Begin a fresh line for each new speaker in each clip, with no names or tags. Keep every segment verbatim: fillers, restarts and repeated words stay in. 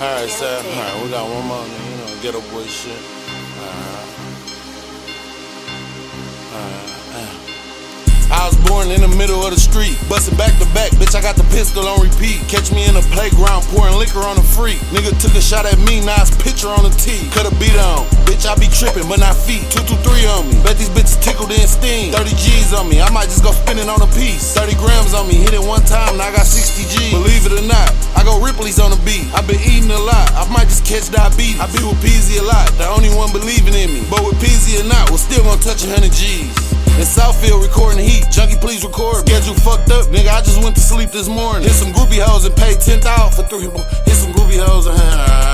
Alright, so, alright, we got one more, you know, ghetto boy shit. Alright. Alright. I was born in the middle of the street, bustin' back to back, bitch, I got the pistol on repeat. Catch me in the playground, pouring liquor on the freak. Nigga took a shot at me, now it's picture on the tee. Cut a beat on, bitch, I be trippin', but not feet. Two, two, three on me, bet these bitches tickled and sting. thirty G's on me, I might just go spin it on a piece. thirty grams on me, hit it one time, now I got sixty G's. Believe it or not, I go Ripley's on the beat. I been eating a lot, I might just catch diabetes. I be with Peasy a lot, the only one believing in me. But with Peasy or not, we're still gonna touch a hundred G's. In Southfield recording the heat, junkie please record. Schedule fucked up, nigga, I just went to sleep this morning. Hit some groupie hoes and paid ten thousand for three. Hit some groupie hoes and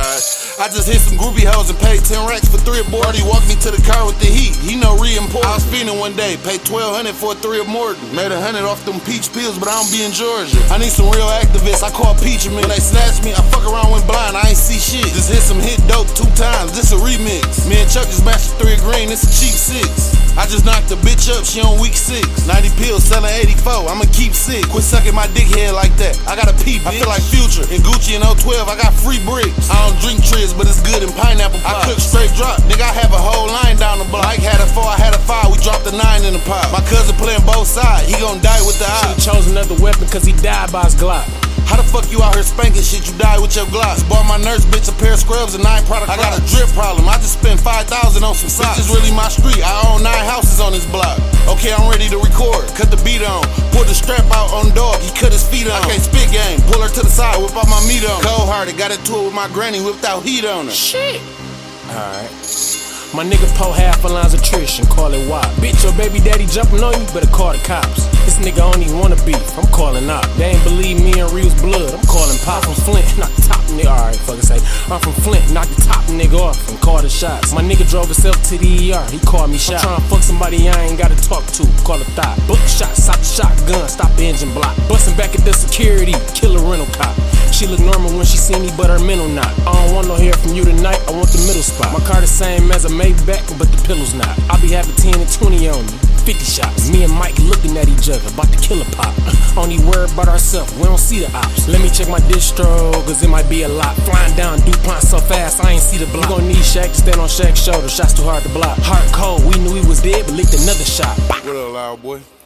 I just hit some groupie hoes and paid ten racks for three aboard. He walked me to the car with the heat, he know re-import. I was feeding one day, paid twelve hundred for a three of Morton. Made a hundred off them peach pills, but I don't be in Georgia. I need some real activists, I call Peach and when they snatch me, I fuck around when blind, I ain't see shit. Just hit some hit dope two times, this a remix. Me and Chuck just matched three green, it's a cheap six. I just knocked the bitch up, she on week six. ninety pills, selling eighty-four, I'ma keep sick. Quit sucking my dick head like that, I got a pee, bitch. I feel like Future, in Gucci and oh twelve, I got free bricks. I don't drink Triz, but it's good in pineapple pie. I cook straight drop, nigga, I have a whole line down the block. Mike had a four, I had a five, we dropped a nine in the pot. My cousin playing both sides, he gon' die with the eye.
Should've chose another weapon cause he died by his Glock.
How the fuck you out here spanking shit, you died with your Glocks? Bought my nurse bitch a pair of scrubs and nine product. I got a drip problem, I just spent five thousand on some socks. This is really my street, I own nine houses on this block. Okay, I'm ready to record, cut the beat on. Pull the strap out on dog, he cut his feet on. I can't spit game, pull her to the side, whip out my meat on. Cold hearted, got into it with my granny, whipped out heat on her.
Shit. Alright. My nigga po half a lines of Trish and call it W A P. Bitch, your baby daddy jumping on you, better call the cops. This nigga don't even wanna beef, I'm calling out. They ain't believe me and Reel's blood, I'm calling Pop. I'm from Flint, knock the top nigga, alright, fuck it say. I'm from Flint, knock the top nigga off and call the shots. My nigga drove himself to the E R, he called me shot. I'm tryna fuck somebody I ain't gotta talk to, call a thought. Book shot, stop the shotgun, stop the engine block. Bustin' back at the security, kill a rental cop. She look normal when she see me, but her mental not. I don't want no hair from you tonight, I want the middle spot. My car the same as a Maybach, but the pillow's not. I be having ten and twenty on me, fifty shots. Me and Mike looking at each other, about to kill a pop. Only worried about ourselves, we don't see the ops. Let me check my distro, cause it might be a lot. Flying down DuPont so fast, I ain't see the block. We gon' need Shaq to stand on Shaq's shoulder, shots too hard to block. Heart cold, we knew he was dead, but licked another shot.
What up, loud boy?